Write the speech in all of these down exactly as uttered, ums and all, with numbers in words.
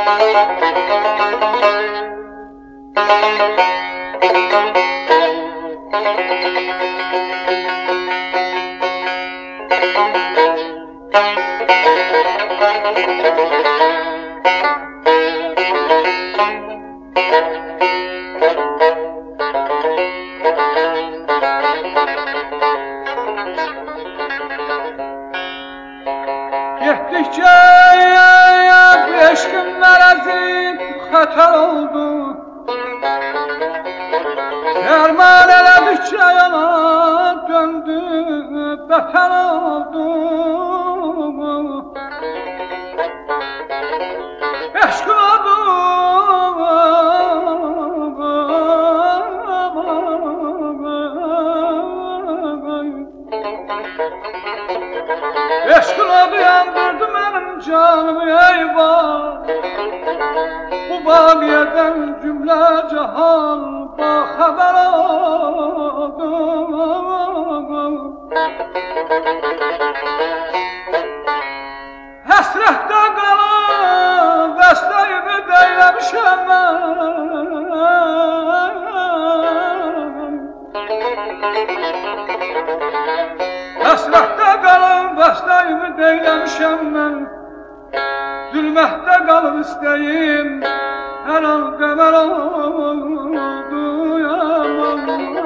Getdikcə eşqim mərəzib xətar oldu. Dərman elədikcə yana döndü, bətər oldu. Eşqim oldu. Eşqin adı yandırdı mənim canımı eyvah. Bu bağiyədən cümlə cahan baxəbər oldu. Həsrətdə qalıb bəstəyimi beyləmişəm mən. Həsrətdə qalıb bəstəyimi beyləmişəm mən. Zülmətdə qalıb istəyim hər an qəmər oldu. Yaman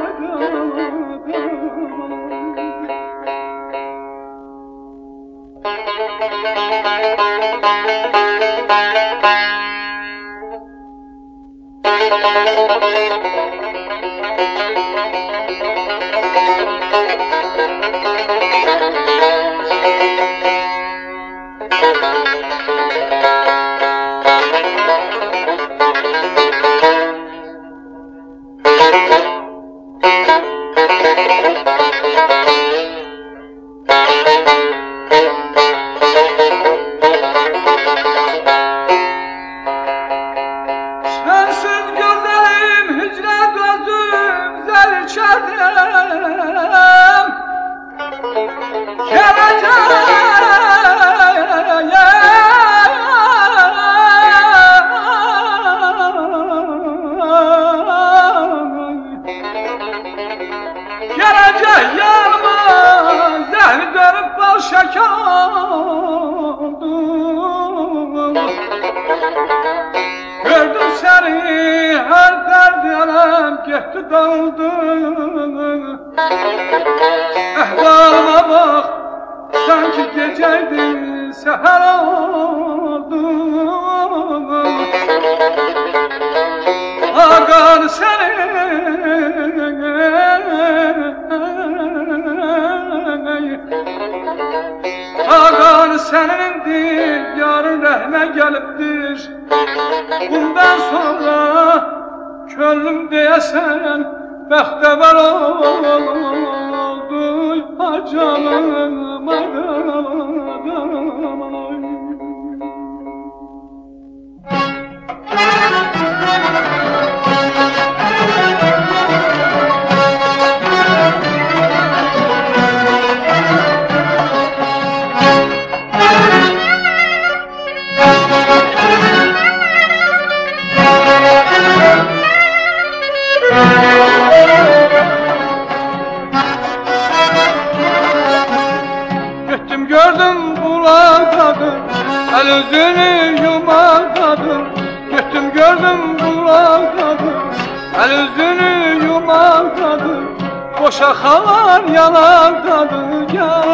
sensiz gözəlim hicrə gözüm zəlçədim. Gələcək yanıma zəhri dönüb bal şəkər oldu. Gördüm səni hər dərd yanım getdi dağıldı. Əhvalıma bax, sanki gecəydi səhər oldu. Ağanı səni Ağanı sənindir, yarın rəhmə gəlibdir. Bundan sonra könlüm deyəsən bəxtəvər oldu. Canım, Gittim gördüm bulaqdadır, el özünü yumaqdadır. Gittim gördüm bulaqdadır, el özünü yumaqdadır. Boşa xalar yanaqdadır.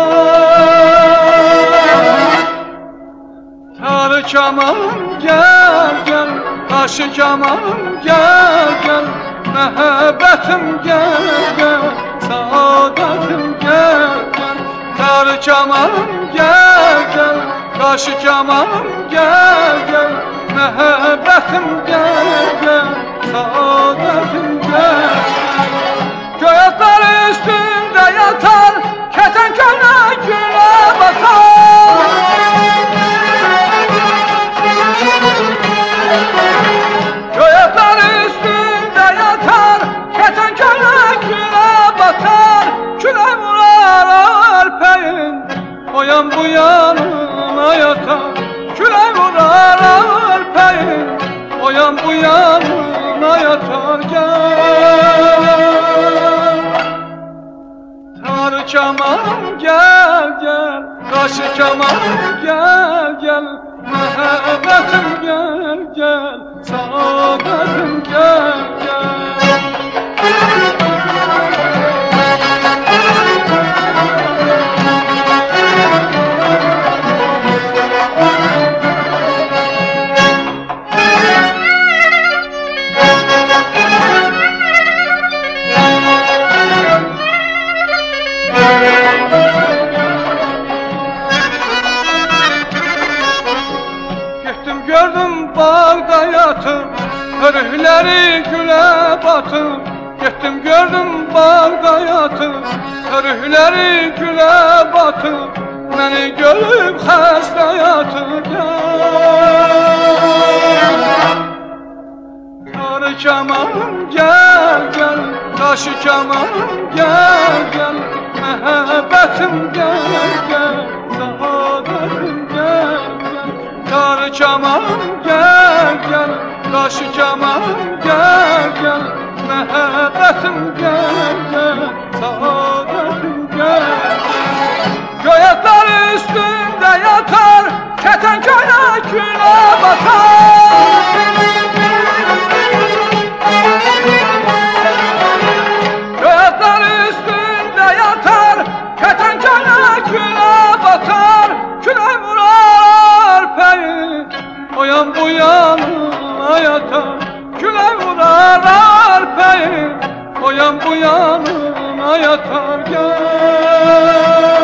Gel Tarı kamalım gel gel, Qaşı kamalım gel gel. Məhəbbətim gel gel, saadətim gel gel. Tarı kamalım gel gel, Qaşı kamalım gel gel. Məhəbbətim gel gel, saadətim gel. Göyatlar üstündə yatar, keten könlə gülə batar. Göyatlar üstündə yatar, keten könlə gülə batar. Külə vurar alpeyin, o yan bu yanına yatar. Külə vurar alpeyin, yatar gel. Tar kaman gel gel, kaşı kaman gel gel, mehebbetim gel gel, saadetim gel gel. Gittim gördüm bağda yatır, hörükleri güle batır. Gittim gördüm bağda yatır, hörükleri güle batır. Beni görüp xəstə yatır gel. Tarı kamanım gel gel, taşı kamanım gel gel, mehebbetim gel gel, saadetim gel gel. Tarı kamanım gel gel, taşı kamanım gel gel, mehebbetim gel gel, saadetim gel gel. Göğetler üstünde yatar, keten köye güne batar. Göğetler üstünde yatar, keten köye güne batar. Küle vurar peyi, o yan bu yana yatar. Küle vurar peyi, o yan bu yana yatar gel.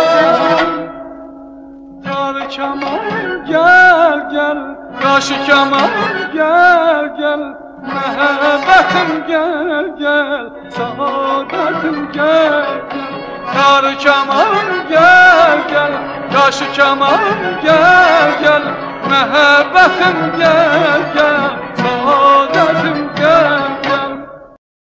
Tar kaman gel gel, kaşı kaman gel gel, mehebbetim gel gel, saadetim gel gel. Tar kaman gel gel, kaşı kaman gel gel, mehebbetim gel gel, saadetim gel.